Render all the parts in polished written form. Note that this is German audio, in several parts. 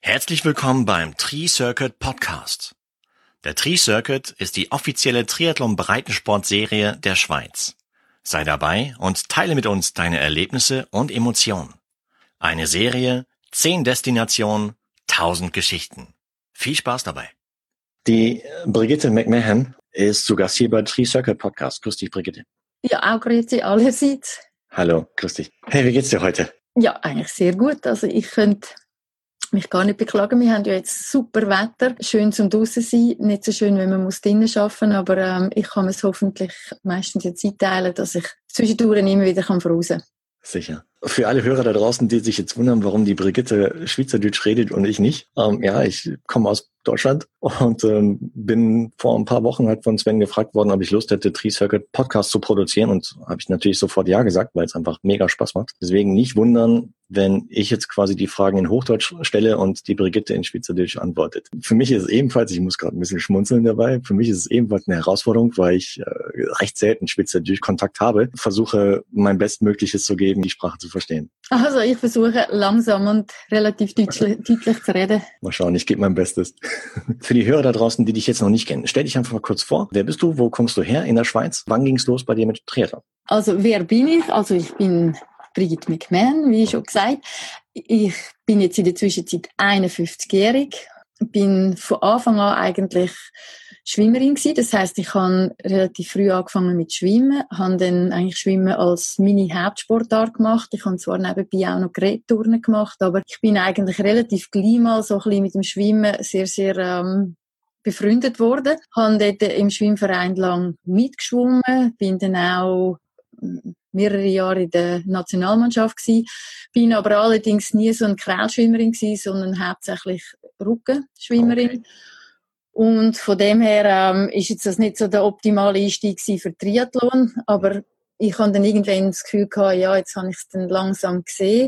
Herzlich willkommen beim Tri-Circuit Podcast. Der Tri-Circuit ist die offizielle Triathlon-Breitensport-Serie der Schweiz. Sei dabei und teile mit uns deine Erlebnisse und Emotionen. Eine Serie, 10 Destinationen, 1000 Geschichten. Viel Spaß dabei. Die Brigitte McMahon ist zu Gast hier bei Tri-Circuit Podcast. Grüß dich, Brigitte. Ja, auch grüezi allerseits. Hallo, grüß dich. Hey, wie geht's dir heute? Ja, eigentlich sehr gut. Also ich könnte mich gar nicht beklagen. Wir haben ja jetzt super Wetter. Schön zum draussen sein. Nicht so schön, wenn man drinnen arbeiten muss. Aber ich kann es hoffentlich meistens jetzt einteilen, dass ich zwischendurch immer wieder raus kann. Sicher. Für alle Hörer da draußen, die sich jetzt wundern, warum die Brigitte Schweizerdeutsch redet und ich nicht. Ja, ich komme aus Deutschland und bin vor ein paar Wochen halt von Sven gefragt worden, ob ich Lust hätte, Tri-Circuit Podcast zu produzieren, und habe ich natürlich sofort ja gesagt, weil es einfach mega Spaß macht. Deswegen nicht wundern, wenn ich jetzt quasi die Fragen in Hochdeutsch stelle und die Brigitte in Schweizerdeutsch antwortet. Für mich ist es ebenfalls, ich muss gerade ein bisschen schmunzeln dabei, für mich ist es ebenfalls eine Herausforderung, weil ich recht selten Schweizerdeutsch Kontakt habe, versuche mein Bestmögliches zu geben, die Sprache zu verstehen. Also ich versuche langsam und relativ deutlich zu reden. Mal schauen, ich gebe mein Bestes. Für die Hörer da draußen, die dich jetzt noch nicht kennen, stell dich einfach mal kurz vor. Wer bist du? Wo kommst du her in der Schweiz? Wann ging es los bei dir mit Triathlon? Also wer bin ich? Also ich bin Brigitte McMahon, wie schon gesagt. Ich bin jetzt in der Zwischenzeit 51-jährig. Bin von Anfang an eigentlich Schwimmerin gewesen. Das heisst, ich habe relativ früh angefangen mit Schwimmen, habe dann eigentlich Schwimmen als meine Hauptsportart gemacht. Ich habe zwar nebenbei auch noch Gerätturnen gemacht, aber ich bin eigentlich relativ gleich mal so ein bisschen mit dem Schwimmen sehr, sehr befreundet worden. Habe dort im Schwimmverein lang mitgeschwommen, bin dann auch mehrere Jahre in der Nationalmannschaft gewesen, bin aber allerdings nie so eine Kraulschwimmerin gewesen, sondern hauptsächlich Rückenschwimmerin. Okay. Und von dem her ist jetzt das nicht so der optimale Einstieg für Triathlon, aber ich hatte dann irgendwann das Gefühl gehabt, ja, jetzt habe ich es dann langsam gesehen,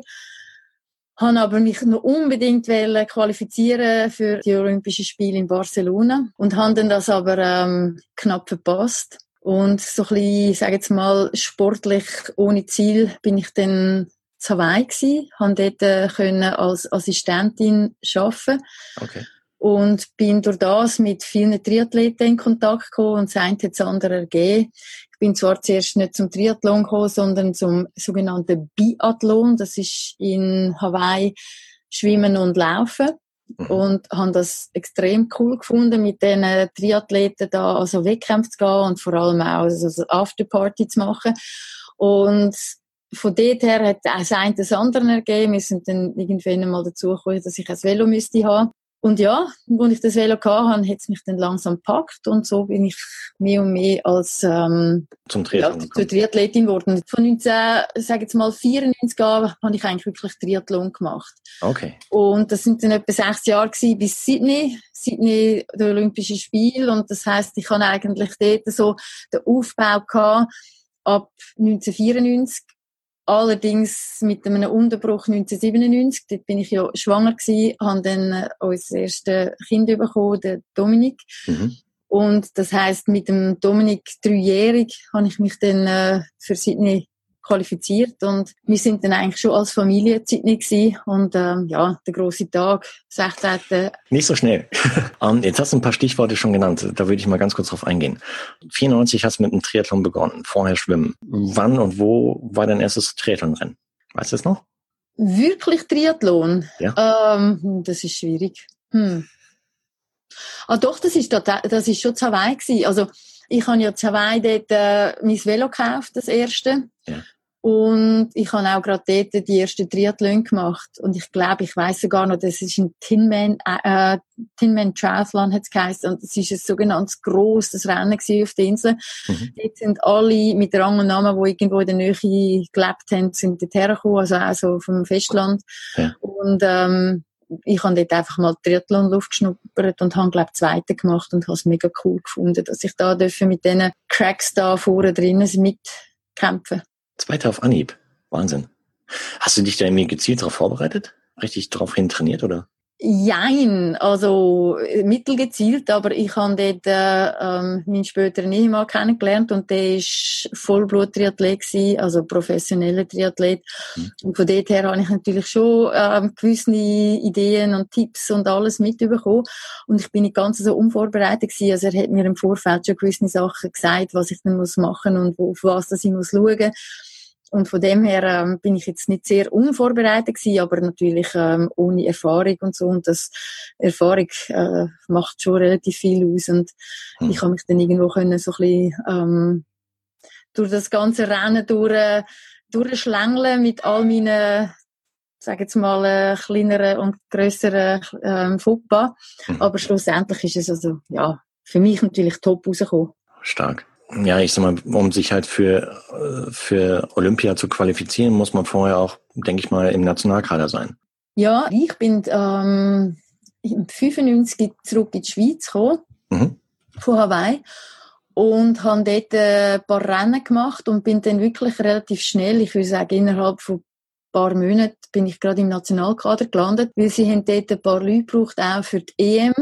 habe aber mich noch unbedingt qualifizieren für die Olympischen Spiele in Barcelona und habe dann das aber knapp verpasst. Und so ein bisschen, ich sage jetzt mal, sportlich ohne Ziel bin ich dann zu Hawaii gewesen, habe dort können als Assistentin arbeiten. Okay. Und bin durch das mit vielen Triathleten in Kontakt gekommen und das eine hat das andere ergeben. Ich bin zwar zuerst nicht zum Triathlon gekommen, sondern zum sogenannten Biathlon. Das ist in Hawaii Schwimmen und Laufen. Und habe das extrem cool gefunden, mit diesen Triathleten da, also Wettkämpfe zu gehen und vor allem auch also Afterparty zu machen. Und von dort her hat das eine das andere ergeben. Wir sind dann irgendwann einmal dazu gekommen, dass ich ein Velo müsste haben. Und ja, als ich das Velo hatte, hat es mich dann langsam gepackt und so bin ich mehr und mehr als zur Triathletin geworden. Von 1994 an habe ich eigentlich wirklich Triathlon gemacht. Okay. Und das sind dann etwa 6 Jahre gewesen, bis Sydney, der Olympische Spiele. Und das heisst, ich habe eigentlich dort so den Aufbau gehabt, ab 1994. Allerdings mit einem Unterbruch 1997, dort bin ich ja schwanger gewesen, habe dann unser erstes Kind bekommen, den Dominik. Mhm. Und das heisst, mit dem Dominik 3-jährig habe ich mich dann für Sydney qualifiziert und wir sind dann eigentlich schon als Familie in Sydney gewesen. Und ja, der grosse Tag, 16. Nicht so schnell. Jetzt hast du ein paar Stichworte schon genannt, da würde ich mal ganz kurz drauf eingehen. 94 hast du mit einem Triathlon begonnen, vorher Schwimmen. Wann und wo war dein erstes Triathlonrennen? Weißt du das noch? Wirklich Triathlon? Ja. Das ist schwierig. Ah doch, das ist schon zu Hawaii gewesen. Also ich habe ja zu Hawaii dort mein Velo gekauft, das erste. Ja. Und ich habe auch gerade dort die ersten Triathlon gemacht. Und ich glaube, ich weiss sogar noch, das ist ein Tinman Triathlon hat's geheißen. Und das ist ein sogenanntes grosses Rennen auf der Insel. Mhm. Dort sind alle mit Rang und Namen, die irgendwo in der Nähe gelebt haben, sind dort hergekommen, also auch so vom Festland. Ja. Und ich habe dort einfach mal Triathlon-Luft geschnuppert und habe, glaube ich, Zweite gemacht und habe es mega cool gefunden, dass ich da mit diesen Cracks da vorne drinnen mitkämpfen. Zweiter auf Anhieb. Wahnsinn. Hast du dich da irgendwie gezielt darauf vorbereitet? Richtig darauf hin trainiert, oder? Jein, also mittelgezielt, aber ich habe dort meinen späteren Ehemann kennengelernt und der ist Vollblut-Triathlet gewesen, also professioneller Triathlet. Und von dort her habe ich natürlich schon gewisse Ideen und Tipps und alles mitbekommen. Und ich bin nicht ganz so unvorbereitet gewesen. Also er hat mir im Vorfeld schon gewisse Sachen gesagt, was ich dann muss machen und auf was das ich muss schauen. Und von dem her bin ich jetzt nicht sehr unvorbereitet gewesen, aber natürlich ohne Erfahrung und so. Und das Erfahrung macht schon relativ viel aus. Und ich habe mich dann irgendwo können so ein bisschen durch das ganze Rennen durchschlängeln mit all meinen, sage jetzt mal, kleineren und grösseren Fauxpas. Aber schlussendlich ist es also, ja, für mich natürlich top rausgekommen. Stark. Ja, ich sag mal, um sich halt für Olympia zu qualifizieren, muss man vorher auch, denke ich mal, im Nationalkader sein. Ja, ich bin im 95 zurück in die Schweiz gekommen, von Hawaii, und habe dort ein paar Rennen gemacht und bin dann wirklich relativ schnell, ich würde sagen, innerhalb von ein paar Monaten bin ich gerade im Nationalkader gelandet, weil sie haben dort ein paar Leute gebraucht, auch für die EM.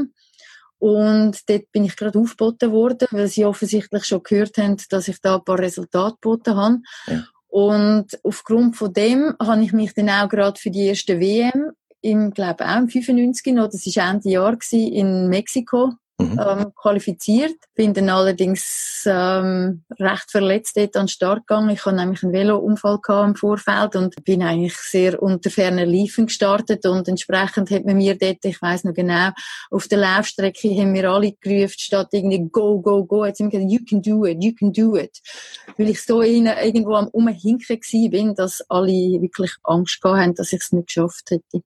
Und dort bin ich gerade aufgeboten worden, weil sie offensichtlich schon gehört haben, dass ich da ein paar Resultate geboten habe. Ja. Und aufgrund von dem habe ich mich dann auch gerade für die erste WM, glaube auch im 95 noch, das war Ende Jahr in Mexiko, qualifiziert. Bin dann allerdings recht verletzt dort an den Start gegangen. Ich hatte nämlich einen Velounfall im Vorfeld und bin eigentlich sehr unter ferner Liefen gestartet und entsprechend hat man mir dort, ich weiss noch genau, auf der Laufstrecke haben wir alle gerufen, statt irgendwie go, go, go, jetzt haben wir gesagt, you can do it. Weil ich so irgendwo am Umhinken gewesen bin, dass alle wirklich Angst gehabt haben, dass ich es nicht geschafft hätte.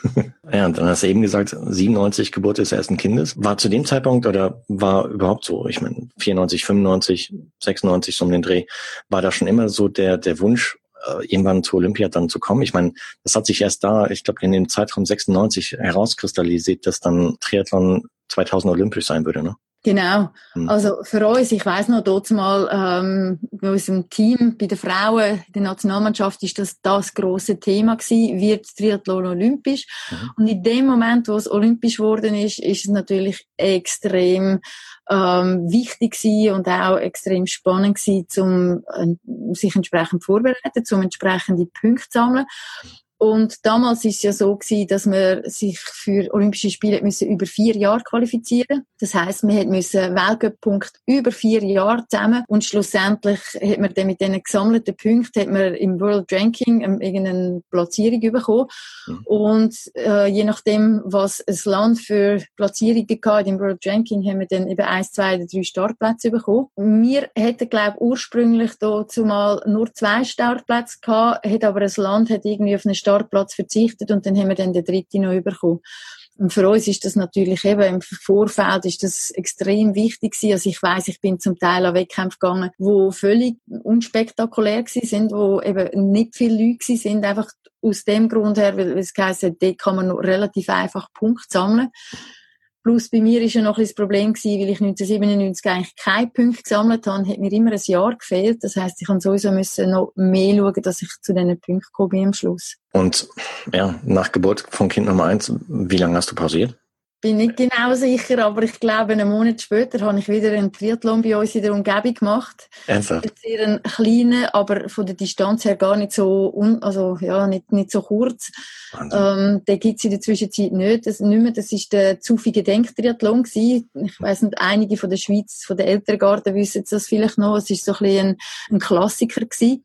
Ja, und dann hast du eben gesagt, 97 Geburt des ersten Kindes. War zu dem Zeitpunkt oder war überhaupt so, ich meine 94, 95, 96 so um den Dreh, war da schon immer so der Wunsch, irgendwann zur Olympia dann zu kommen? Ich meine, das hat sich erst da, ich glaube in dem Zeitraum 96 herauskristallisiert, dass dann Triathlon 2000 olympisch sein würde, ne? Genau. Also für uns, ich weiss noch, dort mal bei unserem Team, bei den Frauen, in der Nationalmannschaft, ist das grosse Thema gewesen, wird Triathlon olympisch. Und in dem Moment, wo es olympisch geworden ist es natürlich extrem wichtig gewesen und auch extrem spannend gewesen, sich entsprechend vorbereiten, entsprechende Punkte zu sammeln. Und damals ist es ja so gewesen, dass man sich für Olympische Spiele über 4 Jahre qualifizieren. Das heisst, man musste Weltcup-Punkte über 4 Jahre zusammen und schlussendlich hat man dann mit diesen gesammelten Punkten im World Ranking irgendeine Platzierung bekommen. Und je nachdem, was ein Land für Platzierungen hatte im World Ranking, haben wir dann eben 1, 2 oder 3 Startplätze bekommen. Wir hätten, glaube ich, ursprünglich dazu mal nur 2 Startplätze gehabt, hat aber ein Land irgendwie auf eine Startplatz verzichtet und dann haben wir dann den 3. noch bekommen. Und für uns ist das natürlich eben im Vorfeld ist das extrem wichtig gewesen. Also ich weiss, ich bin zum Teil an Wettkämpfe gegangen, wo völlig unspektakulär gewesen sind, wo eben nicht viele Leute gewesen sind, einfach aus dem Grund her, weil es heisst, dort kann man noch relativ einfach Punkte sammeln. Plus bei mir war ja noch ein bisschen das Problem gewesen, weil ich 1997 eigentlich keine Punkte gesammelt habe, hat mir immer ein Jahr gefehlt. Das heisst, ich musste sowieso noch mehr schauen, dass ich zu diesen Punkten gekommen bin am Schluss. Und ja, nach Geburt von Kind Nummer 1, wie lange hast du pausiert? Bin nicht genau sicher, aber ich glaube, einen Monat später habe ich wieder einen Triathlon bei uns in der Umgebung gemacht. Ernsthaft? Sehr einen kleinen, aber von der Distanz her gar nicht so, nicht so kurz. Den gibt's in der Zwischenzeit nicht mehr. Das ist der Zufige Denk-Triathlon gewesen. Ich weiss nicht, einige von der Schweiz, von der älteren Garten wissen das vielleicht noch. Es ist so ein bisschen ein Klassiker gewesen.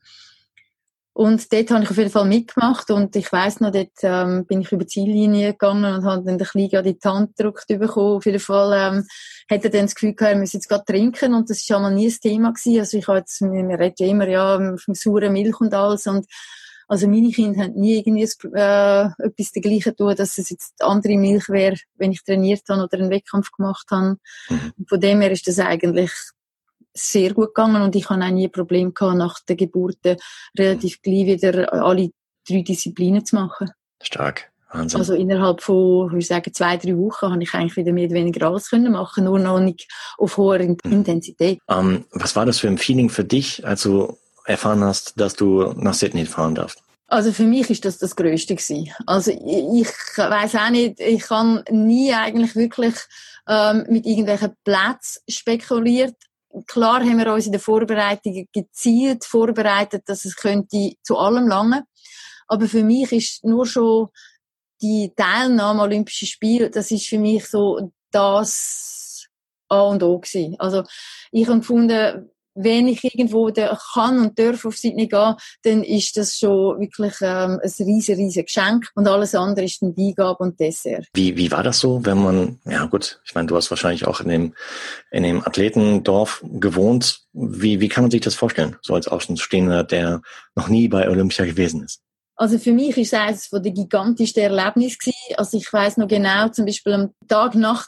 Und dort habe ich auf jeden Fall mitgemacht und ich weiss noch, dort bin ich über die Ziellinie gegangen und habe dann den Kleinen gerade in die Hand gedrückt bekommen. Auf jeden Fall hat er dann das Gefühl gehabt, er müsse jetzt gerade trinken und das war einmal nie ein Thema gewesen. Also ich habe jetzt, wir reden ja immer vom sauren Milch und alles und also meine Kinder haben nie irgendwie etwas dergleichen tun, dass es jetzt andere Milch wäre, wenn ich trainiert habe oder einen Wettkampf gemacht habe. Und von dem her ist das eigentlich sehr gut gegangen und ich hatte auch nie ein Problem gehabt, nach der Geburt relativ gleich wieder alle 3 Disziplinen zu machen. Stark. Wahnsinn. Also innerhalb von, ich würde sagen, 2, 3 Wochen habe ich eigentlich wieder mehr oder weniger alles können machen, nur noch nicht auf hoher Intensität. Was war das für ein Feeling für dich, als du erfahren hast, dass du nach Sydney fahren darfst? Also für mich ist das Grösste gewesen. Also ich weiss auch nicht, ich habe nie eigentlich wirklich mit irgendwelchen Plätzen spekuliert. Klar haben wir uns in der Vorbereitung gezielt vorbereitet, dass es könnte zu allem langen. Aber für mich ist nur schon die Teilnahme an Olympischen Spielen, das ist für mich so das A und O gewesen. Also ich habe gefunden, wenn ich irgendwo kann und darf auf Sydney gehen, dann ist das schon wirklich ein riesen Geschenk und alles andere ist dann Beigabe und Dessert. Wie war das so, wenn man, ja gut, ich meine, du hast wahrscheinlich auch in dem Athletendorf gewohnt. Wie kann man sich das vorstellen, so als Außenstehender, der noch nie bei Olympia gewesen ist? Also für mich ist es eines von den gigantischsten Erlebnissen gewesen. Also ich weiss noch genau, zum Beispiel am Tag nach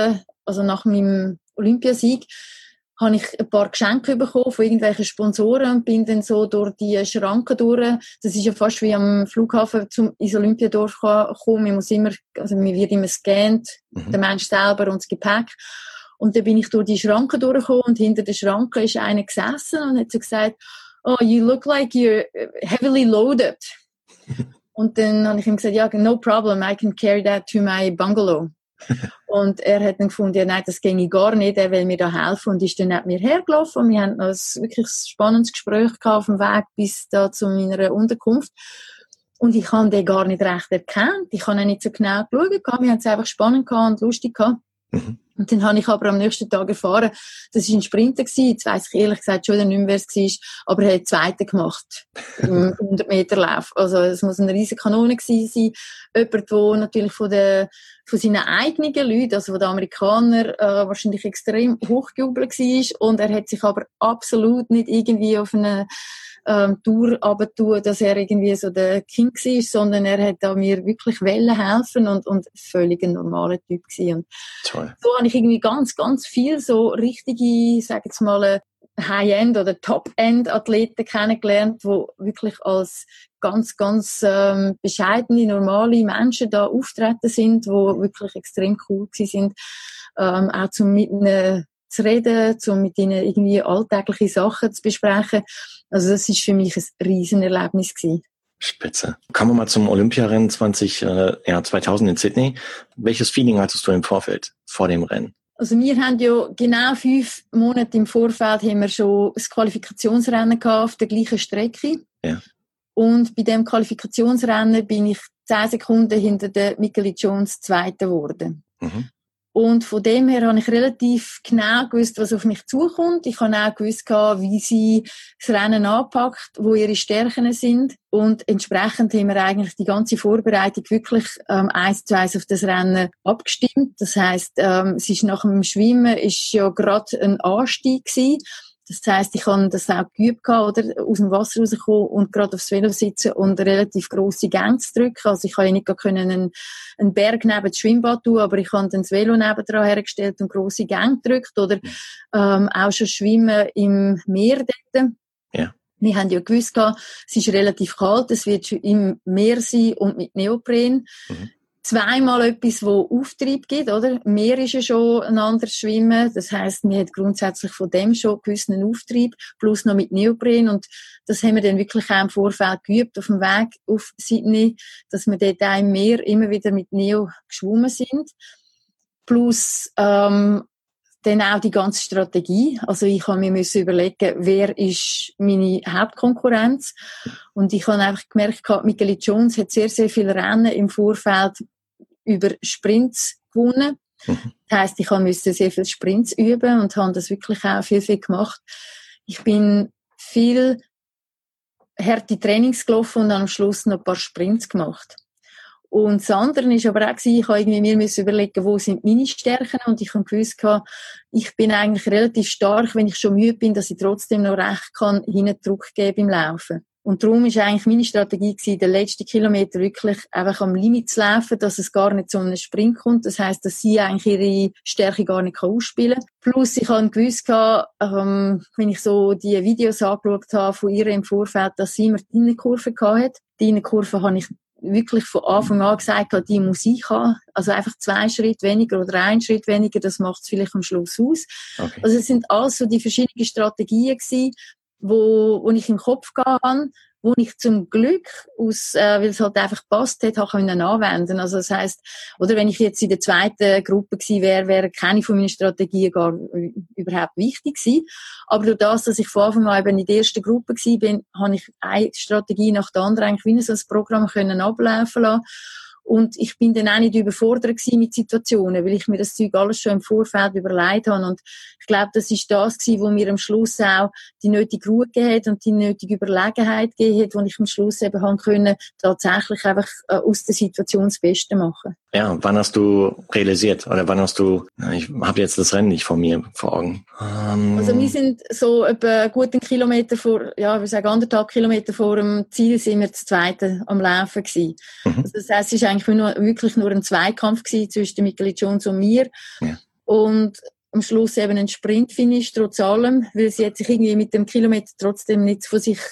meinem Olympiasieg, habe ich ein paar Geschenke bekommen von irgendwelchen Sponsoren und bin dann so durch die Schranken durch. Das ist ja fast wie am Flughafen ins Olympiadorf kommen. Man wird immer gescannt, der Mensch selber und das Gepäck. Und dann bin ich durch die Schranken durchgekommen und hinter der Schranke ist einer gesessen und hat so gesagt, "Oh, you look like you're heavily loaded." Und dann habe ich ihm gesagt, ja, no problem, I can carry that to my bungalow. Und er hat dann gefunden, ja, nein, das ginge gar nicht, er will mir da helfen und ist dann neben mir hergelaufen und wir haben noch ein wirklich spannendes Gespräch gehabt auf dem Weg bis da zu meiner Unterkunft. Und ich habe den gar nicht recht erkannt, ich habe ihn nicht so genau geschaut, wir haben es einfach spannend gehabt und lustig gehabt. Und dann habe ich aber am nächsten Tag erfahren, das war ein Sprinter gewesen. Jetzt weiss ich ehrlich gesagt schon nicht mehr, wer es war, aber er hat Zweiten gemacht im 100-Meter-Lauf. Also es muss eine riesige Kanone gewesen sein. Jemand, der natürlich von seinen eigenen Leuten, also von den Amerikanern, wahrscheinlich extrem hochgejubelt war. Und er hat sich aber absolut nicht irgendwie auf eine Tour runtertun, dass er irgendwie so der King war, sondern er hat da mir wirklich helfen und völlig ein normaler Typ gewesen. Und toll. so habe ich irgendwie ganz viel so richtige, sage jetzt mal, High-End oder Top-End-Athleten kennengelernt, die wirklich als ganz bescheidene, normale Menschen da auftreten sind, die wirklich extrem cool gewesen sind, auch zum mit ihnen zu reden, mit ihnen irgendwie alltägliche Sachen zu besprechen. Also das ist für mich ein Riesenerlebnis gewesen. Spitze. Kommen wir mal zum Olympiarennen 2000 in Sydney. Welches Feeling hattest du im Vorfeld, vor dem Rennen? Also wir haben ja genau 5 Monate im Vorfeld haben wir schon das Qualifikationsrennen gehabt auf der gleichen Strecke. Ja. Und bei dem Qualifikationsrennen bin ich 10 Sekunden hinter der Michaeli Jones Zweite geworden. Mhm. Und von dem her habe ich relativ genau gewusst, was auf mich zukommt. Ich habe auch gewusst, wie sie das Rennen anpackt, wo ihre Stärken sind. Und entsprechend haben wir eigentlich die ganze Vorbereitung wirklich 1:1 auf das Rennen abgestimmt. Das heisst, es ist nach dem Schwimmen ist ja gerade ein Anstieg gewesen. Das heisst, ich habe das auch geübt, oder? Aus dem Wasser rauskommen und gerade aufs Velo sitzen und relativ grosse Gänge zu drücken. Also ich habe ja nicht einen Berg neben das Schwimmbad tun, aber ich habe dann das Velo nebendran hergestellt und grosse Gänge gedrückt. Oder auch schon Schwimmen im Meer dort. Ja. Wir haben ja gewusst, es ist relativ kalt, es wird schon im Meer sein und mit Neopren. Mhm. Zweimal etwas, wo Auftrieb gibt, oder? Meer ist ja schon ein anderes Schwimmen. Das heisst, man hat grundsätzlich von dem schon gewissen Auftrieb, plus noch mit Neopren. Und das haben wir dann wirklich auch im Vorfeld geübt, auf dem Weg auf Sydney, dass wir dort auch im Meer immer wieder mit Neo geschwommen sind. Plus, dann auch die ganze Strategie. Also ich habe mir überlegen, wer ist meine Hauptkonkurrenz. Und ich habe einfach gemerkt, Michaeli Jones hat sehr viele Rennen im Vorfeld über Sprints gewonnen. Das heisst, ich musste sehr viele Sprints üben und habe das wirklich auch viel gemacht. Ich bin viel harte Trainings gelaufen und am Schluss noch ein paar Sprints gemacht. Und das andere war aber auch, ich habe mir überlegen, wo sind meine Stärken, und ich habe gewusst, ich bin eigentlich relativ stark, wenn ich schon müde bin, dass ich trotzdem noch recht kann, hinten Druck geben im Laufen. Und darum war eigentlich meine Strategie gewesen, den letzten Kilometer wirklich einfach am Limit zu laufen, dass es gar nicht zu einem Sprint kommt. Das heisst, dass sie eigentlich ihre Stärke gar nicht ausspielen kann. Plus, ich habe gewusst, wenn ich so die Videos angeschaut habe von ihr im Vorfeld, dass sie immer die Innenkurve hatte. Die Innenkurve habe ich wirklich von Anfang an gesagt, die muss ich haben. Also einfach 2 Schritte weniger oder 1 Schritt weniger, das macht es vielleicht am Schluss aus. Okay. Also es sind alles so die verschiedenen Strategien gewesen, wo ich im Kopf gehabt habe, wo ich zum Glück weil es halt einfach gepasst hat, können anwenden. Also das heisst, oder wenn ich jetzt in der zweiten Gruppe gewesen wäre keine von meinen Strategien gar überhaupt wichtig gewesen. Aber durch das, dass ich von Anfang an eben in der ersten Gruppe gewesen bin, habe ich eine Strategie nach der anderen eigentlich wie so ein Programm können ablaufen lassen. Und ich bin dann auch nicht überfordert gewesen mit Situationen, weil ich mir das Zeug alles schon im Vorfeld überlegt habe. Und ich glaube, das ist das gewesen, wo mir am Schluss auch die nötige Ruhe gegeben hat und die nötige Überlegenheit gegeben hat, wo ich am Schluss eben haben können, tatsächlich einfach aus der Situation das Beste machen. Ja, wann hast du realisiert oder wann hast du, ich habe jetzt das Rennen nicht vor Augen. Also wir sind so etwa gut einen Kilometer ich sage 1,5 Kilometer vor dem Ziel sind wir zu Zweiten am Laufen gewesen. Also das heisst, es ist eigentlich wirklich nur ein Zweikampf gewesen zwischen Michele Jones und mir. Ja. Und am Schluss eben ein Sprintfinish trotz allem, weil sie hat sich irgendwie mit dem Kilometer trotzdem nicht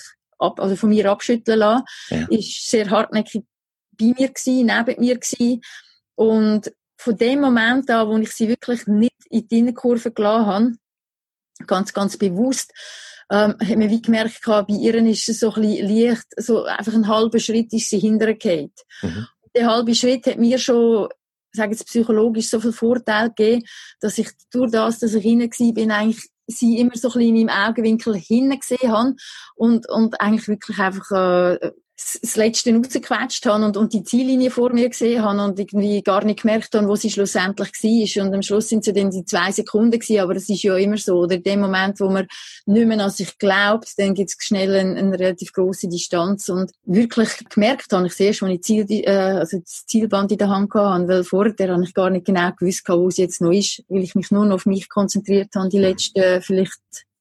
von mir abschütteln lassen. Ja. Ist sehr hartnäckig bei mir gewesen, neben mir gewesen. Und von dem Moment an, wo ich sie wirklich nicht in die Innenkurve gelassen habe, ganz, ganz bewusst, hat man wie gemerkt, bei ihr ist es so ein bisschen leicht, so einfach einen halben Schritt ist sie hintergefallen. Der halbe Schritt hat mir schon, sage jetzt psychologisch, so viel Vorteil gegeben, dass ich durch das, dass ich hinten war, bin, eigentlich sie immer so ein bisschen in meinem Augenwinkel hinten gesehen habe und eigentlich wirklich einfach das Letzte rausgequetscht habe und die Ziellinie vor mir gesehen habe und irgendwie gar nicht gemerkt habe, wo sie schlussendlich war. Und am Schluss sind es dann die 2 Sekunden gewesen, aber das ist ja immer so. Oder in dem Moment, wo man nicht mehr an sich glaubt, dann gibt es schnell eine relativ grosse Distanz. Und wirklich gemerkt habe ich es erst, als ich das Zielband in der Hand hatte, weil vorher habe ich gar nicht genau gewusst, wo es jetzt noch ist, weil ich mich nur noch auf mich konzentriert habe, die letzten vielleicht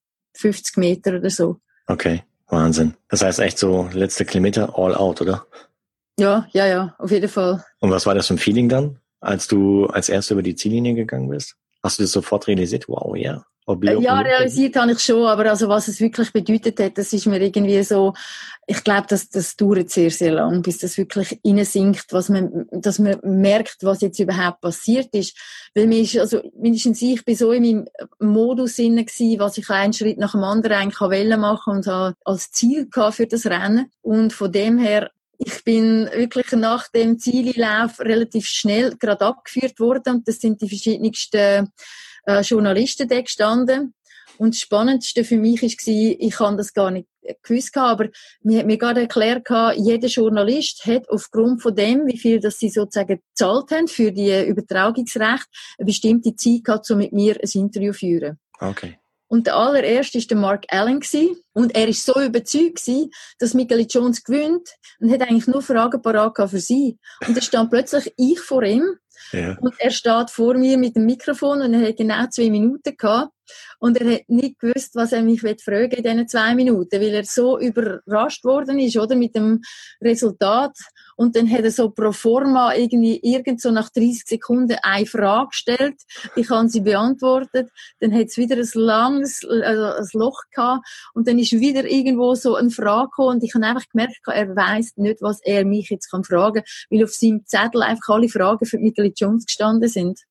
50 Meter oder so. Okay. Wahnsinn. Das heißt echt so letzte Kilometer all out, oder? Ja, auf jeden Fall. Und was war das für ein Feeling dann, als du als Erster über die Ziellinie gegangen bist? Hast du das sofort realisiert? Wow, ja. Ja, realisiert habe ich schon, aber also was es wirklich bedeutet hat, das ist mir irgendwie so, ich glaube, das dauert sehr, sehr lang, bis das wirklich reinsinkt, dass man merkt, was jetzt überhaupt passiert ist. Weil mindestens ich bin so in meinem Modus inne gewesen, was ich einen Schritt nach dem anderen eigentlich machen und habe als Ziel gehabt für das Rennen. Und von dem her, ich bin wirklich nach dem Zieleinlauf relativ schnell gerade abgeführt worden und das sind die verschiedensten Journalisten da gestanden. Und das Spannendste für mich war, ich habe das gar nicht gewusst, aber mir hat mir gerade erklärt, jeder Journalist hat aufgrund von dem, wie viel das sie sozusagen gezahlt haben für die Übertragungsrechte, eine bestimmte Zeit gehabt, um mit mir ein Interview zu führen. Okay. Und der allererste war der Mark Allen gewesen. Und er war so überzeugt gewesen, dass Michele Jones gewinnt und hat eigentlich nur Fragen parat für sie. Und dann stand plötzlich ich vor ihm. Ja. Und er steht vor mir mit dem Mikrofon und er hat genau 2 Minuten gehabt. Und er hat nicht gewusst, was er mich fragen in diesen 2 Minuten, weil er so überrascht worden ist, oder, mit dem Resultat. Und dann hat er so pro forma irgend so nach 30 Sekunden eine Frage gestellt. Ich habe sie beantwortet. Dann hat es wieder ein langes ein Loch gehabt. Und dann ist wieder irgendwo so eine Frage gekommen. Und ich habe einfach gemerkt, er weiss nicht, was er mich jetzt fragen kann, weil auf seinem Zettel einfach alle Fragen für Michele Jones gestanden sind.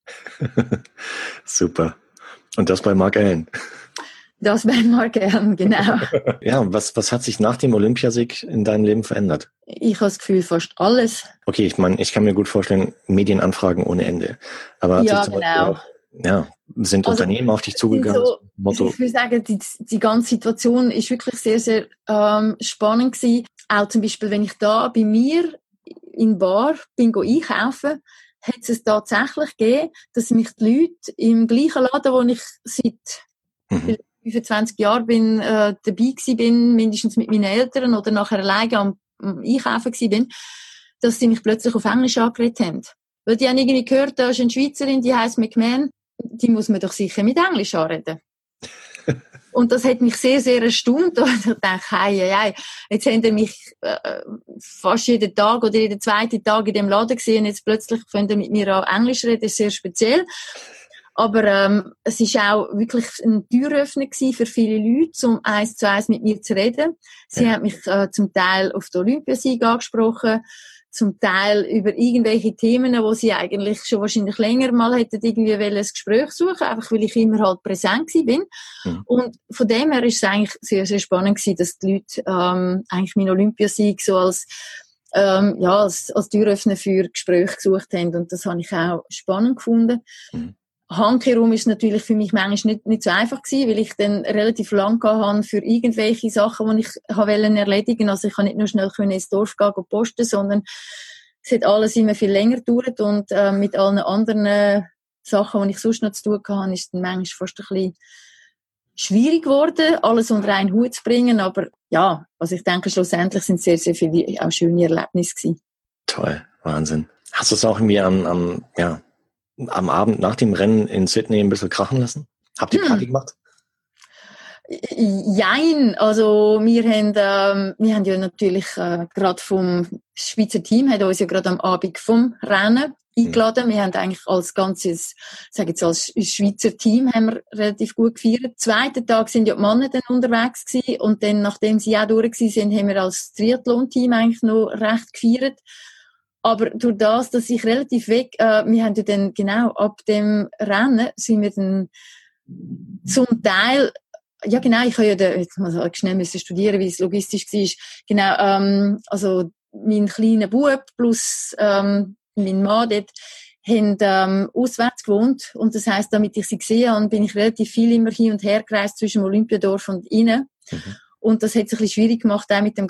Super. Und das bei Mark Allen. Das bei Mark Allen, genau. Ja, was hat sich nach dem Olympiasieg in deinem Leben verändert? Ich habe das Gefühl, fast alles. Okay, ich meine, ich kann mir gut vorstellen, Medienanfragen ohne Ende. Aber ja, genau. Sind Unternehmen auf dich zugegangen? So, Motto. Ich würde sagen, die ganze Situation ist wirklich sehr, sehr spannend gewesen. Auch zum Beispiel, wenn ich da bei mir in Bar bin einkaufen, hat es tatsächlich gegeben, dass mich die Leute im gleichen Laden, wo ich seit 25 Jahren dabei gewesen bin, mindestens mit meinen Eltern oder nachher alleine am Einkaufen gewesen bin, dass sie mich plötzlich auf Englisch angeredet haben. Weil die haben irgendwie gehört, da ist eine Schweizerin, die heisst McMahon, die muss man doch sicher mit Englisch anreden. Und das hat mich sehr, sehr erstaunt. Und ich dachte, hey, jetzt haben die mich fast jeden Tag oder jeden zweiten Tag in dem Laden gesehen. Jetzt plötzlich können die mit mir an Englisch reden. Das ist sehr speziell. Aber es war auch wirklich ein Türöffner für viele Leute, um 1:1 mit mir zu reden. Sie haben mich zum Teil auf den Olympiasieg angesprochen. zum Teil über irgendwelche Themen, wo sie eigentlich schon wahrscheinlich länger mal hätten irgendwie ein Gespräch suchen, einfach weil ich immer halt präsent bin. Mhm. Und von dem her ist es eigentlich sehr, sehr spannend gewesen, dass die Leute eigentlich meinen Olympiasieg so als Türöffner für Gespräche gesucht haben. Und das habe ich auch spannend gefunden. Mhm. Handkehrum ist natürlich für mich manchmal nicht so einfach gewesen, weil ich dann relativ lang hatte für irgendwelche Sachen, die ich erledigen wollte. Also ich kann nicht nur schnell ins Dorf gehen und posten, sondern es hat alles immer viel länger gedauert und mit allen anderen Sachen, die ich sonst noch zu tun hatte, ist es dann manchmal fast ein bisschen schwierig geworden, alles unter einen Hut zu bringen. Aber ja, also ich denke, schlussendlich sind sehr, sehr viele auch schöne Erlebnisse gewesen. Toll, Wahnsinn. Hast du es auch irgendwie am Abend nach dem Rennen in Sydney ein bisschen krachen lassen? Habt ihr Party gemacht? Jein, also wir haben ja natürlich gerade vom Schweizer Team, hat uns ja gerade am Abend vom Rennen eingeladen. Wir haben eigentlich als ganzes, sage jetzt als Schweizer Team, haben wir relativ gut gefeiert. Zweiten Tag sind ja die Männer dann unterwegs gewesen und dann, nachdem sie auch durch sind, haben wir als Triathlon-Team eigentlich noch recht gefeiert. Aber durch das, dass ich relativ wir haben ja dann genau ab dem Rennen sind wir dann zum Teil, ja genau, ich habe ja jetzt mal schnell studieren, wie es logistisch war. Genau, also mein kleiner Bub plus mein Mann dort haben auswärts gewohnt und das heisst, damit ich sie gesehen habe, bin ich relativ viel immer hin und her gereist zwischen dem Olympiadorf und ihnen. Mhm. Und das hat es ein bisschen schwierig gemacht, auch mit dem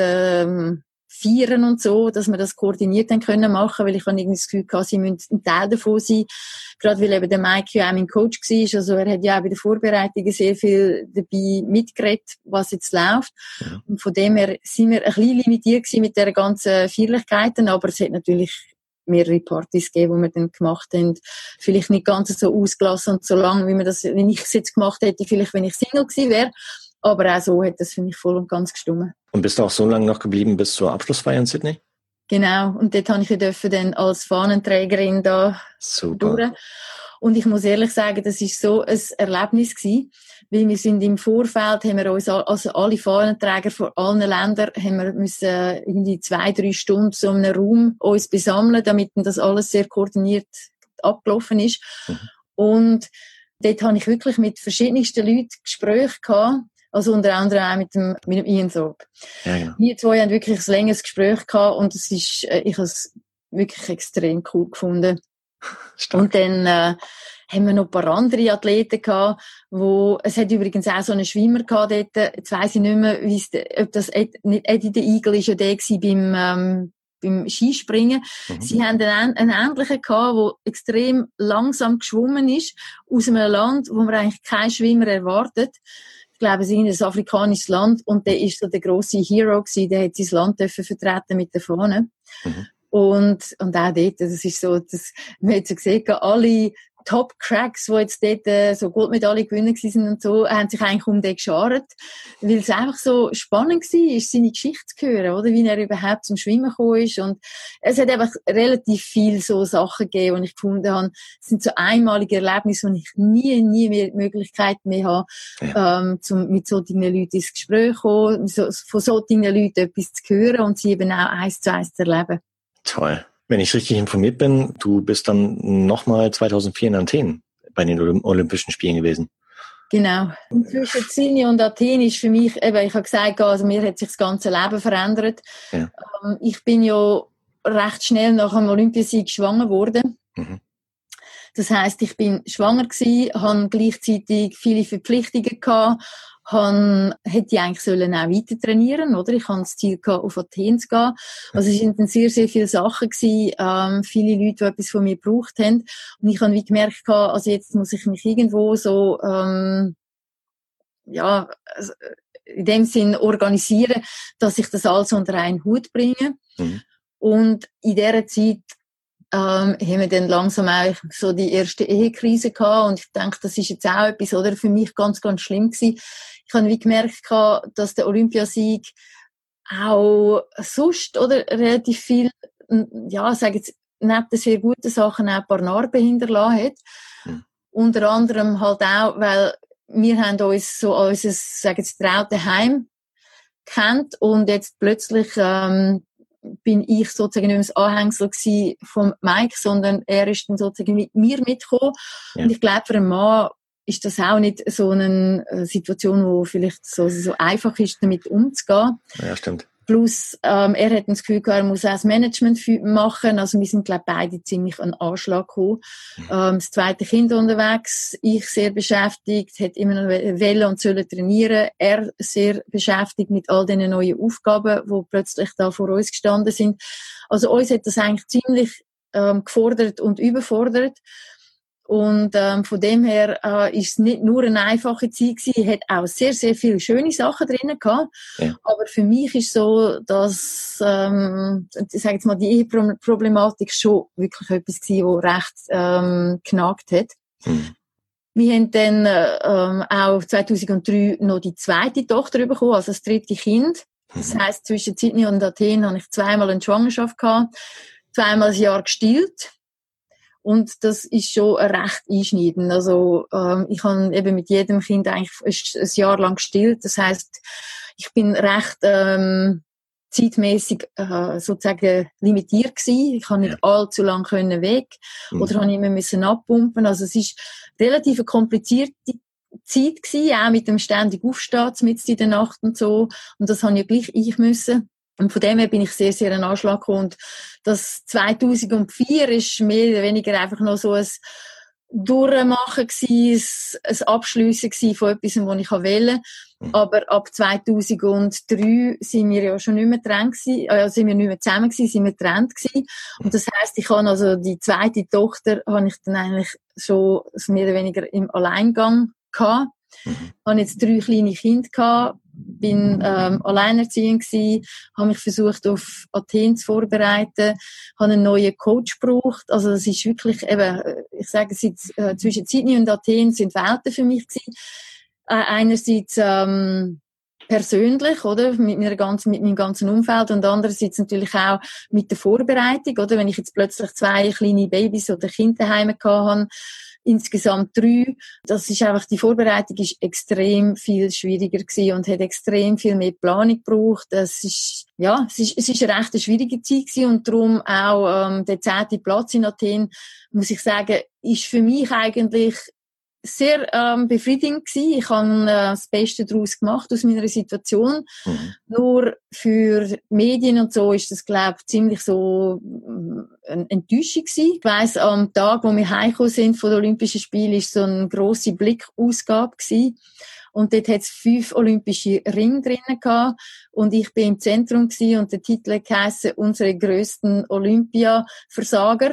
ganzen Feiern und so, dass wir das koordiniert dann können machen, weil ich habe irgendwie das Gefühl gehabt, sie müssen ein Teil davon sein, gerade weil eben der Mike ja auch mein Coach war, also er hat ja auch bei der Vorbereitung sehr viel dabei mitgeredet, was jetzt läuft. Ja. Und von dem her sind wir ein bisschen limitiert gewesen mit der ganzen Feierlichkeiten, aber es hat natürlich mehrere Partys gegeben, die wir dann gemacht haben. Vielleicht nicht ganz so ausgelassen und so lang, wie ich es jetzt gemacht hätte, vielleicht wenn ich Single gewesen wäre. Aber auch so hat das für mich voll und ganz gestimmt. Und bist du auch so lange noch geblieben bis zur Abschlussfeier in Sydney? Genau. Und dort habe ich dann als Fahnenträgerin da durch. Und ich muss ehrlich sagen, das ist so ein Erlebnis gewesen, weil wir sind im Vorfeld, haben wir uns, also alle Fahnenträger von allen Ländern, haben wir müssen irgendwie 2-3 Stunden so in einem Raum uns besammeln, damit das alles sehr koordiniert abgelaufen ist. Mhm. Und dort habe ich wirklich mit verschiedensten Leuten Gespräche gehabt. Also unter anderem auch mit dem Ian Thorpe. Ja, ja. Wir zwei haben wirklich ein längeres Gespräch gehabt und ich habe es wirklich extrem cool gefunden. Stark. Und dann haben wir noch ein paar andere Athleten gehabt, es hat übrigens auch so einen Schwimmer gehabt dort, jetzt weiss ich nicht mehr, ob das nicht Eddie the Eagle ist ja der gewesen beim Skispringen. Mhm. Sie haben einen ähnlichen gehabt, der extrem langsam geschwommen ist, aus einem Land, wo man eigentlich keinen Schwimmer erwartet. Ich glaube, es ist ein afrikanisches Land und der ist so der grosse Hero gewesen, der hat sein Land vertreten mit der Fahne. Mhm. Und auch dort, das ist so, man hat so gesehen, alle Top-Cracks, die jetzt dort so Goldmedaille gewinnen sind und so, haben sich eigentlich um den geschart, weil es einfach so spannend war, seine Geschichte zu hören, oder, wie er überhaupt zum Schwimmen gekommen ist. Und es hat einfach relativ viel so Sachen gegeben, die ich gefunden habe, es sind so einmalige Erlebnisse, wo ich nie mehr die Möglichkeit mehr habe, ja. Mit solchen Leuten ins Gespräch zu kommen, von solchen Leuten etwas zu hören und sie eben auch 1:1 zu erleben. Toll. Wenn ich richtig informiert bin, du bist dann nochmal 2004 in Athen bei den Olympischen Spielen gewesen. Genau. Zwischen Sydney und Athen ist für mich, eben, ich habe gesagt, also mir hat sich das ganze Leben verändert. Ja. Ich bin ja recht schnell nach dem Olympiasieg schwanger geworden. Mhm. Das heisst, ich bin schwanger gewesen, habe gleichzeitig viele Verpflichtungen gehabt, hätte eigentlich sollen auch weiter trainieren, oder? Ich hatte das Ziel gehabt, auf Athen zu gehen. Also es sind dann sehr, sehr viele Sachen gewesen, viele Leute, die etwas von mir gebraucht haben. Und ich habe wie gemerkt, also jetzt muss ich mich irgendwo so, in dem Sinn organisieren, dass ich das alles unter einen Hut bringe. Mhm. Und in dieser Zeit, haben wir dann langsam auch so die erste Ehekrise gehabt und ich denke, das ist jetzt auch etwas, oder, für mich ganz, ganz schlimm gewesen. Ich habe wie gemerkt, dass der Olympiasieg auch sonst, oder, relativ viel, ja, sage jetzt, neben den sehr guten Sachen auch ein paar Narben hinterlassen hat. Mhm. Unter anderem halt auch, weil wir haben uns so unser, sage jetzt, traute Heim kennt und jetzt plötzlich, bin ich sozusagen nicht mehr das Anhängsel gewesen von Mike, sondern er ist dann sozusagen mit mir mitgekommen. Ja. Und ich glaube, für einen Mann ist das auch nicht so eine Situation, wo vielleicht so einfach ist, damit umzugehen. Ja, stimmt. Plus, er hat das Gefühl, er muss auch das Management machen. Also wir sind, glaube ich, beide ziemlich an den Anschlag gekommen. Das zweite Kind unterwegs, ich sehr beschäftigt, hat immer noch wollen und sollen trainieren. Er sehr beschäftigt mit all diesen neuen Aufgaben, die plötzlich da vor uns gestanden sind. Also uns hat das eigentlich ziemlich gefordert und überfordert. Und von dem her ist es nicht nur eine einfache Zeit gewesen, hat auch sehr, sehr viele schöne Sachen drin gehabt. Ja. Aber für mich ist so, dass ich sage jetzt mal, die Eheproblematik schon wirklich etwas gewesen, wo recht genagt hat. Wir haben dann auch 2003 noch die zweite Tochter bekommen, also das dritte Kind. Das heisst, zwischen Sydney und Athen habe ich zweimal eine Schwangerschaft gehabt, zweimal ein Jahr gestillt. Und das ist schon recht einschneidend. Also, ich habe eben mit jedem Kind eigentlich ein Jahr lang gestillt. Das heisst, ich bin recht, zeitmässig, sozusagen limitiert gewesen. Ich kann nicht allzu lang weg. Oder habe immer müssen abpumpen. Also, es ist relativ eine komplizierte Zeit gewesen, auch mit dem ständig Aufstehen, mitten in der Nacht und so. Und das habe ja gleich ich müssen. Und von dem her bin ich sehr, sehr an Anschlag gekommen. Und das 2004 ist mehr oder weniger einfach noch so ein Durchmachen gewesen, ein Abschliessen gewesen von etwas, was ich wollte. Aber ab 2003 sind wir ja schon nicht mehr getrennt gewesen, sind wir nicht mehr zusammen gewesen, sind wir getrennt gewesen. Und das heisst, ich habe also die zweite Tochter, habe ich dann eigentlich schon mehr oder weniger im Alleingang gehabt. Ich habe jetzt 3 kleine Kinder gehabt, bin alleinerziehend gewesen, habe mich versucht auf Athen zu vorbereiten, habe einen neuen Coach gebraucht. Also das ist wirklich eben, ich sage, zwischen Sydney und Athen sind Welten für mich gewesen. Einerseits persönlich, oder, mit meinem ganzen Umfeld, und andererseits natürlich auch mit der Vorbereitung, oder, wenn ich jetzt plötzlich 2 kleine Babys oder Kinder daheim gehabt habe, insgesamt 3. Das ist einfach, die Vorbereitung ist extrem viel schwieriger gewesen und hat extrem viel mehr Planung gebraucht. Es ist eine recht schwierige Zeit gewesen und darum auch, der 10. Platz in Athen, muss ich sagen, ist für mich eigentlich sehr befriedigend gewesen. Ich habe das Beste daraus gemacht aus meiner Situation. Nur für Medien und so ist das, glaube ich, ziemlich so eine Enttäuschung gewesen. Ich weiss, am Tag, wo wir heimgekommen sind von den Olympischen Spielen, ist so eine grosse Blickausgabe gewesen. Und dort hat es 5 olympische Ringe drinnen gehabt. Und ich bin im Zentrum gewesen und der Titel heisst «Unsere grössten Olympiaversager».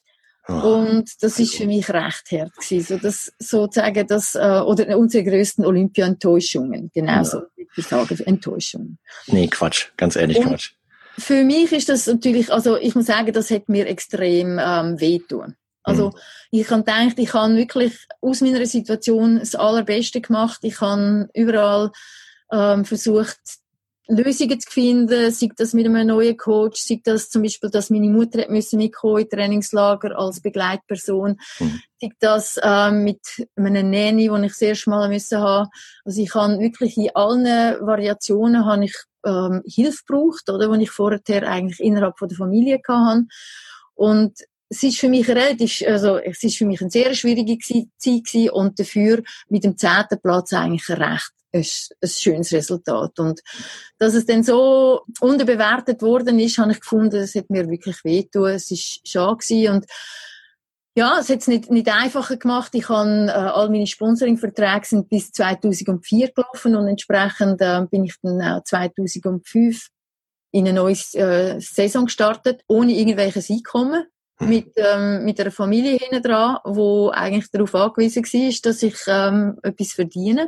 Und das ist für mich recht hart gewesen. So, das, sozusagen, oder unsere grössten Olympia-Enttäuschungen. Genau so, ich sage, Enttäuschungen. Nee, Quatsch. Ganz ehrlich, Quatsch. Für mich ist das natürlich, also, ich muss sagen, das hat mir extrem, wehtun. Also, ich habe gedacht, ich habe wirklich aus meiner Situation das Allerbeste gemacht. Ich habe überall, versucht, Lösungen zu finden, sei das mit einem neuen Coach, sei das zum Beispiel, dass meine Mutter hat müssen mitkommen in Trainingslager als Begleitperson, sei das mit einem Nanny, den ich das erste Mal müssen haben. Also ich habe wirklich in allen Variationen habe ich Hilfe gebraucht, oder, die ich vorher eigentlich innerhalb von der Familie hatte. Und es ist für mich es ist für mich eine sehr schwierige Zeit gewesen und dafür mit dem 10. Platz eigentlich recht ein schönes Resultat. Und dass es dann so unterbewertet worden ist, habe ich gefunden, es hat mir wirklich wehgetan. Es war schade gewesen. Und ja, es hat es nicht einfacher gemacht. Ich habe, all meine Sponsoring-Verträge sind bis 2004 gelaufen und entsprechend bin ich dann auch 2005 in eine neue Saison gestartet, ohne irgendwelches Einkommen. Mit einer Familie hinten dran, die eigentlich darauf angewiesen war, dass ich etwas verdiene.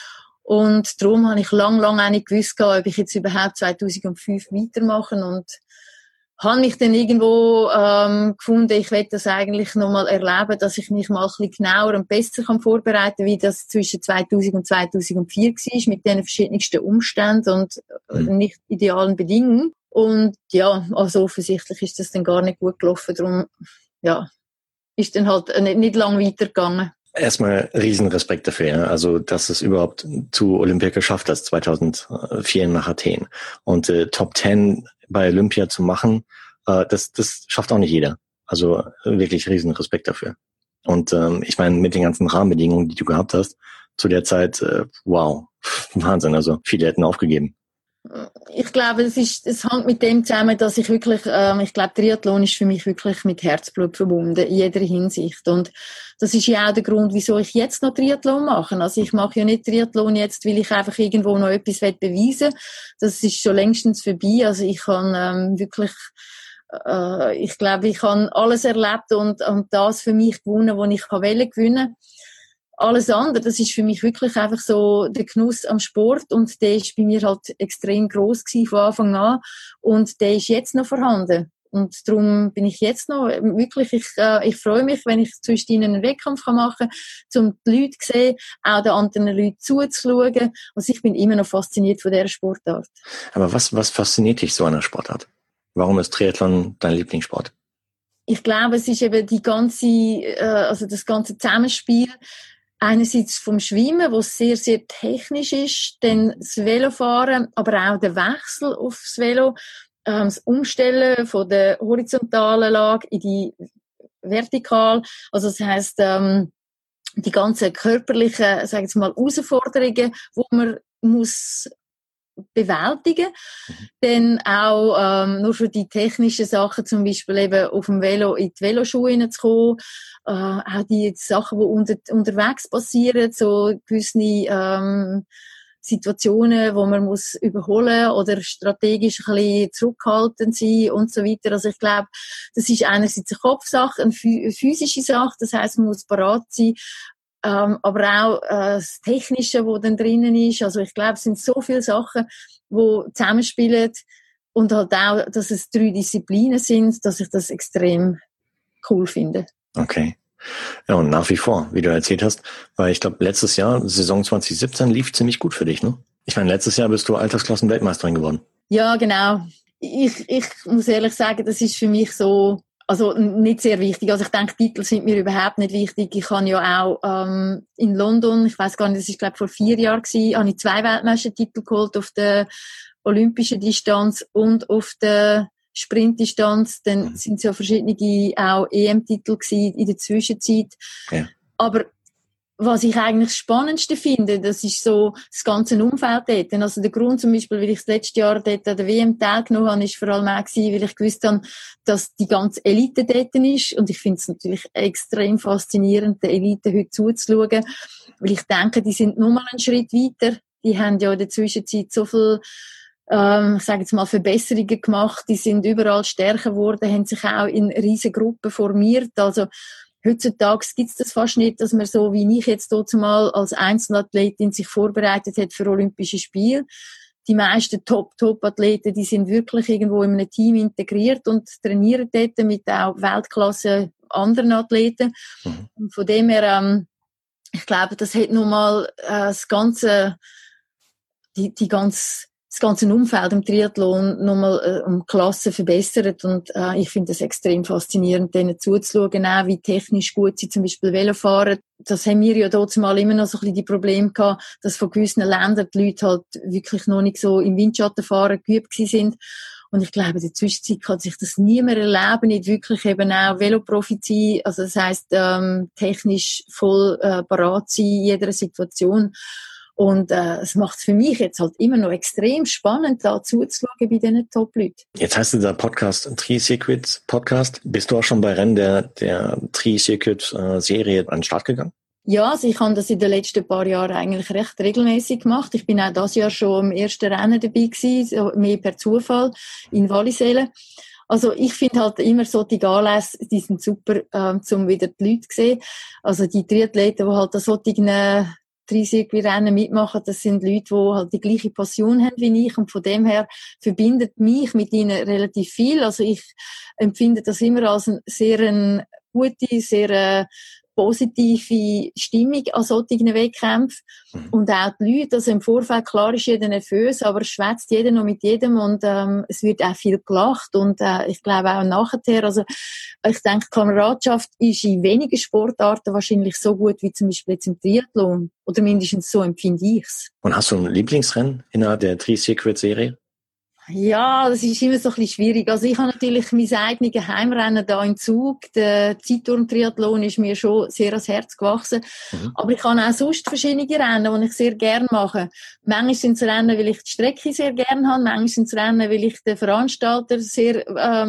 Und darum habe ich lang auch nicht gewusst, ob ich jetzt überhaupt 2005 weitermache. Und habe mich dann irgendwo gefunden, ich will das eigentlich nochmal erleben, dass ich mich mal ein bisschen genauer und besser vorbereiten kann, wie das zwischen 2000 und 2004 war, mit den verschiedensten Umständen und nicht idealen Bedingungen. Und ja, also offensichtlich ist das dann gar nicht gut gelaufen. Darum, ja, ist dann halt nicht lang weitergegangen. Erstmal riesen Respekt dafür, ja. Also, dass es überhaupt zu Olympia geschafft hat, 2004 nach Athen. Und Top 10 bei Olympia zu machen, das schafft auch nicht jeder. Also wirklich riesen Respekt dafür. Und ich meine, mit den ganzen Rahmenbedingungen, die du gehabt hast, zu der Zeit, wow, Wahnsinn. Also viele hätten aufgegeben. Ich glaube, es hängt mit dem zusammen, dass ich wirklich, ich glaube, Triathlon ist für mich wirklich mit Herzblut verbunden, in jeder Hinsicht. Und das ist ja auch der Grund, wieso ich jetzt noch Triathlon mache. Also ich mache ja nicht Triathlon jetzt, weil ich einfach irgendwo noch etwas beweisen will. Das ist schon längstens vorbei. Also ich kann wirklich, ich glaube, ich habe alles erlebt und das für mich gewonnen, was ich gewinnen kann. Alles andere, das ist für mich wirklich einfach so der Genuss am Sport und der ist bei mir halt extrem gross gewesen von Anfang an und der ist jetzt noch vorhanden. Und darum bin ich jetzt noch wirklich, ich freue mich, wenn ich zwischen ihnen einen Wettkampf machen kann, um die Leute zu sehen, auch den anderen Leuten zuzuschauen. Also ich bin immer noch fasziniert von dieser Sportart. Aber was fasziniert dich so an der Sportart? Warum ist Triathlon dein Lieblingssport? Ich glaube, es ist eben also das ganze Zusammenspiel. Einerseits vom Schwimmen, was sehr, sehr technisch ist, dann das Velofahren, aber auch der Wechsel aufs Velo, das Umstellen von der horizontalen Lage in die vertikal. Also das heisst, die ganzen körperlichen, sagen wir mal, Herausforderungen, wo man muss bewältigen. Dann auch nur für die technischen Sachen, zum Beispiel eben auf dem Velo in die Veloschuhe hineinzukommen, auch die Sachen, die unterwegs passieren, so gewisse Situationen, wo man muss überholen oder strategisch ein bisschen zurückhaltend sein und so weiter. Also ich glaube, das ist einerseits eine Kopfsache, eine physische Sache, das heisst, man muss bereit sein, aber auch das Technische, das dann drinnen ist. Also ich glaube, es sind so viele Sachen, die zusammenspielen und halt auch, dass es 3 Disziplinen sind, dass ich das extrem cool finde. Okay. Ja, und nach wie vor, wie du erzählt hast, weil ich glaube, letztes Jahr, Saison 2017, lief ziemlich gut für dich, ne? Ich meine, letztes Jahr bist du Altersklassen-Weltmeisterin geworden. Ja, genau. Ich muss ehrlich sagen, das ist für mich so, also nicht sehr wichtig. Also ich denke, Titel sind mir überhaupt nicht wichtig. Ich habe ja auch in London, ich weiß gar nicht, das ist glaube ich vor 4 Jahren gewesen, habe ich 2 Weltmeistertitel geholt auf der olympischen Distanz und auf der Sprintdistanz. Dann sind es ja verschiedene auch EM-Titel gewesen in der Zwischenzeit. Ja. Aber was ich eigentlich das Spannendste finde, das ist so das ganze Umfeld dort. Also der Grund zum Beispiel, weil ich das letzte Jahr dort an der WM teilgenommen habe, ist vor allem auch gewesen, weil ich gewusst habe, dass die ganze Elite dort ist. Und ich finde es natürlich extrem faszinierend, der Elite heute zuzuschauen. Weil ich denke, die sind nur mal einen Schritt weiter. Die haben ja in der Zwischenzeit so viel, ich sage jetzt mal, Verbesserungen gemacht. Die sind überall stärker geworden, haben sich auch in riesen Gruppen formiert. Also, heutzutage gibt es das fast nicht, dass man so, wie ich jetzt dort mal als Einzelathletin sich vorbereitet hat für Olympische Spiele. Die meisten Top-Athleten, die sind wirklich irgendwo in einem Team integriert und trainieren dort mit auch Weltklasse anderen Athleten. Und von dem her, ich glaube, das hat nochmal das ganze Umfeld im Triathlon nochmal um Klasse verbessert und ich finde es extrem faszinierend, denen zuzuschauen, auch wie technisch gut sie zum Beispiel Velo fahren. Das haben wir ja dort mal immer noch so ein bisschen die Probleme gehabt, dass von gewissen Ländern die Leute halt wirklich noch nicht so im Windschatten fahren geübt gewesen sind. Und ich glaube, in der Zwischenzeit kann sich das nie mehr erleben, nicht wirklich eben auch Veloprofi sein, also das heisst, technisch voll parat sein in jeder Situation. Und es macht es für mich jetzt halt immer noch extrem spannend, da zuzuschauen bei diesen Top-Leuten. Jetzt heißt dieser Podcast Tri-Circuit Podcast. Bist du auch schon bei Rennen der Tri-Circuit-Serie an den Start gegangen? Ja, also ich habe das in den letzten paar Jahren eigentlich recht regelmäßig gemacht. Ich bin auch dieses Jahr schon im ersten Rennen dabei gewesen, so mehr per Zufall in Wallisellen. Also ich finde halt immer so die Anlässe, die sind super, um wieder die Leute zu sehen. Also die Triathleten, die halt an solchen Tri-Circuit-Rennen mitmachen, das sind Leute, die halt die gleiche Passion haben wie ich und von dem her verbindet mich mit ihnen relativ viel. Also ich empfinde das immer als eine sehr gute, sehr positive Stimmung an solchen Wettkämpfen. Und auch die Leute, also im Vorfeld, klar ist jeder nervös, aber es schwätzt jeder noch mit jedem und es wird auch viel gelacht und ich glaube auch nachher, also ich denke, Kameradschaft ist in wenigen Sportarten wahrscheinlich so gut wie zum Beispiel jetzt im Triathlon oder mindestens so empfinde ich's. Und hast du ein Lieblingsrennen innerhalb der Tri-Circuit-Serie? Ja, das ist immer so ein bisschen schwierig. Also ich habe natürlich mein eigenes Heimrennen da in Zug. Der Zeitturn-Triathlon ist mir schon sehr ans Herz gewachsen. Mhm. Aber ich habe auch sonst verschiedene Rennen, die ich sehr gerne mache. Manchmal sind es Rennen, weil ich die Strecke sehr gerne habe. Manchmal sind es Rennen, weil ich den Veranstalter sehr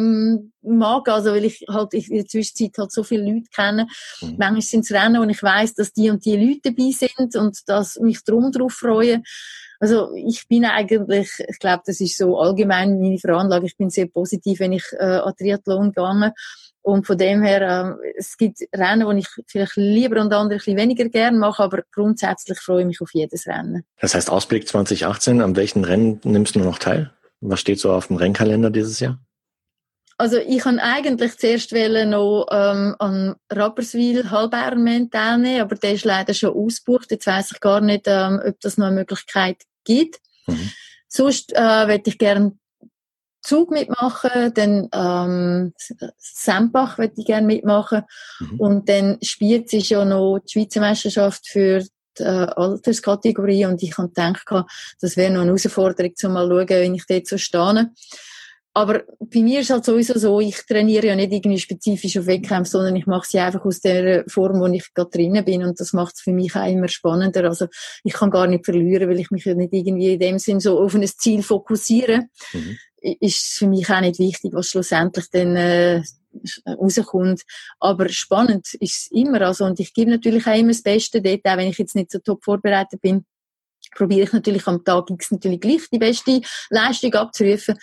mag. Also weil ich halt in der Zwischenzeit halt so viele Leute kenne. Mhm. Manchmal sind es Rennen, wo ich weiss, dass die und die Leute dabei sind und dass mich drum drauf freue. Also ich bin eigentlich, ich glaube, das ist so allgemein meine Veranlagung, ich bin sehr positiv, wenn ich an Triathlon gehe. Und von dem her, es gibt Rennen, die ich vielleicht lieber und andere ein bisschen weniger gerne mache, aber grundsätzlich freue ich mich auf jedes Rennen. Das heißt, Ausblick 2018, an welchen Rennen nimmst du noch teil? Was steht so auf dem Rennkalender dieses Jahr? Also ich kann eigentlich zuerst noch an Rapperswil Halbironman teilnehmen, aber der ist leider schon ausgebucht. Jetzt weiss ich gar nicht, ob das noch eine Möglichkeit gibt. Mhm. Sonst möchte ich gerne Zug mitmachen, dann Sempach möchte ich gerne mitmachen und dann Spiez ist ja noch die Schweizer Meisterschaft für die Alterskategorie und ich habe gedacht, das wäre noch eine Herausforderung, um mal zu schauen, wenn ich dort so stehe. Aber bei mir ist es halt sowieso so, ich trainiere ja nicht irgendwie spezifisch auf Wettkämpfe, sondern ich mache sie einfach aus der Form, wo ich gerade drinnen bin und das macht es für mich auch immer spannender. Also ich kann gar nicht verlieren, weil ich mich ja nicht irgendwie in dem Sinn so auf ein Ziel fokussiere. Ist für mich auch nicht wichtig, was schlussendlich dann rauskommt. Aber spannend ist es immer. Also, und ich gebe natürlich auch immer das Beste dort, auch wenn ich jetzt nicht so top vorbereitet bin, probiere ich natürlich am Tag X natürlich gleich die beste Leistung abzurufen.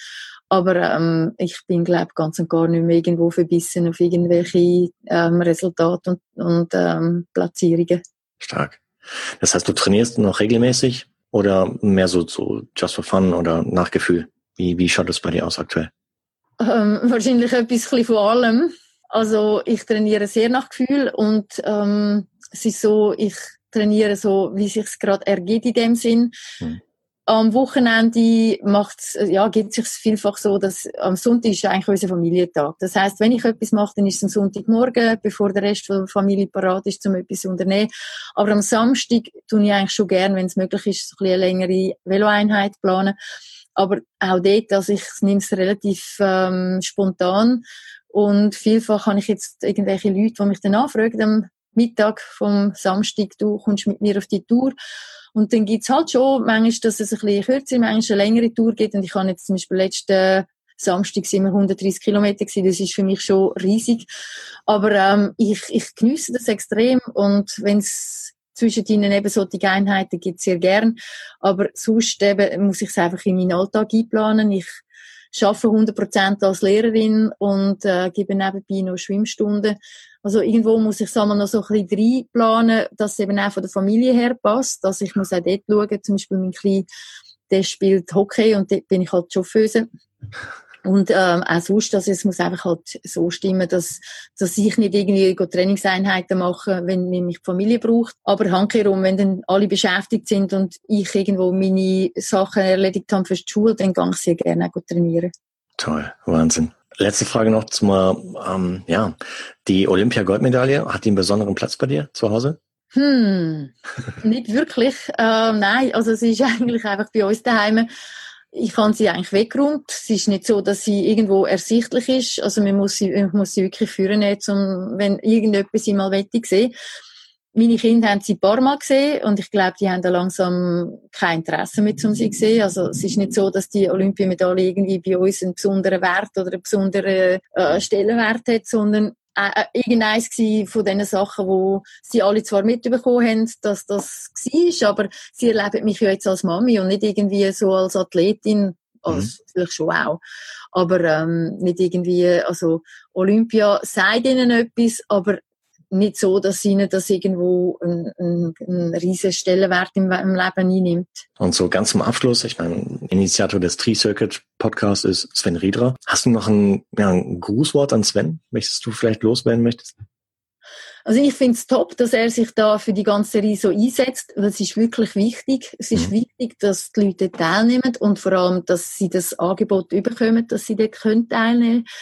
Aber ich bin, glaube ich, ganz und gar nicht mehr irgendwo verbissen auf irgendwelche Resultate und Platzierungen. Stark. Das heißt, du trainierst noch regelmäßig oder mehr so just for fun oder nach Gefühl? Wie schaut es bei dir aus aktuell? Wahrscheinlich etwas von allem. Also ich trainiere sehr nach Gefühl und es ist so, ich trainiere so, wie es sich gerade ergibt in dem Sinn. Am Wochenende gibt es sich vielfach so, dass am Sonntag ist eigentlich unser Familientag. Das heisst, wenn ich etwas mache, dann ist es am Sonntagmorgen, bevor der Rest der Familie parat ist, um etwas zu unternehmen. Aber am Samstag tue ich eigentlich schon gern, wenn es möglich ist, so ein bisschen eine längere Veloeinheit planen. Aber auch dort, also ich nehme es relativ spontan. Und vielfach habe ich jetzt irgendwelche Leute, die mich dann anfragen am Mittag vom Samstag, du kommst mit mir auf die Tour. Und dann gibt's halt schon manchmal, dass es ein bisschen kürzer, manchmal eine längere Tour gibt. Und ich habe jetzt zum Beispiel letzten Samstag sind wir 130 Kilometer gewesen. Das ist für mich schon riesig. Aber ich geniesse das extrem. Und wenn es zwischen ihnen eben solche Einheiten gibt, sehr gern. Aber sonst eben muss ich es einfach in meinen Alltag einplanen. Ich arbeite 100% als Lehrerin und gebe nebenbei noch Schwimmstunden. Also irgendwo muss ich es einmal noch so ein bisschen reinplanen, dass es eben auch von der Familie her passt. Also ich muss auch dort schauen, zum Beispiel mein Kleiner, der spielt Hockey und dort bin ich halt Chauffeuse. Und auch sonst, also es muss einfach halt so stimmen, dass ich nicht irgendwie Trainingseinheiten mache, wenn mich die Familie braucht. Aber handkehrum, wenn dann alle beschäftigt sind und ich irgendwo meine Sachen erledigt habe für die Schule, dann gehe ich sehr gerne auch trainieren. Toll, Wahnsinn. Letzte Frage noch die Olympia-Goldmedaille, hat die einen besonderen Platz bei dir zu Hause? Nicht wirklich. Nein, also sie ist eigentlich einfach bei uns daheim. Ich habe sie eigentlich weggeräumt. Es ist nicht so, dass sie irgendwo ersichtlich ist. Also man muss sie wirklich führen, wenn irgendetwas sie mal sehen. Meine Kinder haben sie ein paar Mal gesehen und ich glaube, die haben da langsam kein Interesse mehr, um sie zu sehen. Also es ist nicht so, dass die Olympiamedaille irgendwie bei uns einen besonderen Wert oder einen besonderen Stellenwert hat, sondern irgendeins von diesen Sachen, wo sie alle zwar mitbekommen haben, dass das war, aber sie erleben mich ja jetzt als Mami und nicht irgendwie so als Athletin, also vielleicht schon auch, aber nicht irgendwie, also Olympia sagt ihnen etwas, aber nicht so, dass ihnen das irgendwo einen riesen Stellenwert im Leben einnimmt. Und so ganz zum Abschluss, ich meine, Initiator des Tri-Circuit-Podcasts ist Sven Riedra. Hast du noch ein Grußwort an Sven, welches du vielleicht loswerden möchtest? Also ich finde es top, dass er sich da für die ganze Reihe so einsetzt. Das ist wirklich wichtig. Es ist wichtig, dass die Leute teilnehmen und vor allem, dass sie das Angebot bekommen, dass sie dort teilnehmen können.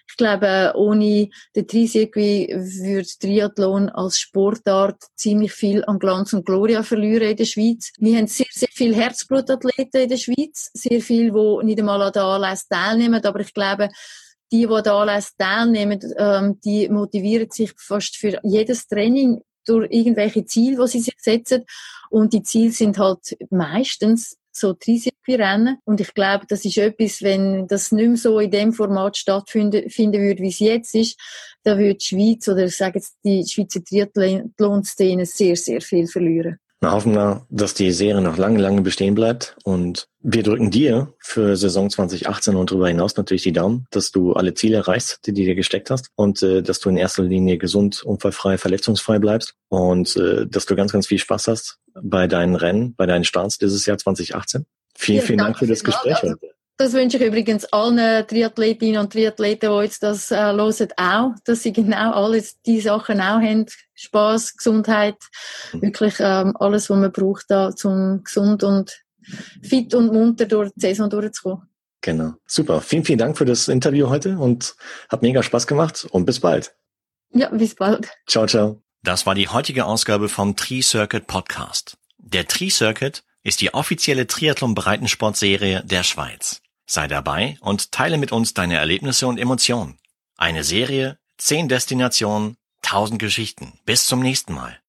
Ich glaube, ohne den Tri-Circuit würde Triathlon als Sportart ziemlich viel an Glanz und Gloria verlieren in der Schweiz. Wir haben sehr, sehr viele Herzblutathleten in der Schweiz, sehr viele, die nicht einmal an den Anlässen teilnehmen, aber ich glaube, die an den Anlässen teilnehmen, die motivieren sich fast für jedes Training durch irgendwelche Ziele, die sie sich setzen. Und die Ziele sind halt meistens so Tri-Circuit-Rennen. Und ich glaube, das ist etwas, wenn das nicht mehr so in dem Format stattfinden würde, wie es jetzt ist, dann würde die Schweiz oder ich sage jetzt die Schweizer Triathlon-Szene sehr, sehr viel verlieren. Wir hoffen wir, dass die Serie noch lange, lange bestehen bleibt. Und wir drücken dir für Saison 2018 und darüber hinaus natürlich die Daumen, dass du alle Ziele erreichst, die du dir gesteckt hast. Und dass du in erster Linie gesund, unfallfrei, verletzungsfrei bleibst. Und dass du ganz, ganz viel Spaß hast bei deinen Rennen, bei deinen Starts dieses Jahr 2018. Vielen Dank für das Gespräch heute. Das wünsche ich übrigens allen Triathletinnen und Triathleten, die jetzt das hören, auch, dass sie genau alles die Sachen auch haben. Spaß, Gesundheit, wirklich alles, was man braucht, da, zum gesund und fit und munter durch die Saison durchzukommen. Genau. Super. Vielen Dank für das Interview heute und hat mega Spaß gemacht und bis bald. Ja, bis bald. Ciao, ciao. Das war die heutige Ausgabe vom Tri-Circuit Podcast. Der Tri-Circuit ist die offizielle Triathlon-Breitensportserie der Schweiz. Sei dabei und teile mit uns deine Erlebnisse und Emotionen. Eine Serie, 10 Destinationen, 1000 Geschichten. Bis zum nächsten Mal.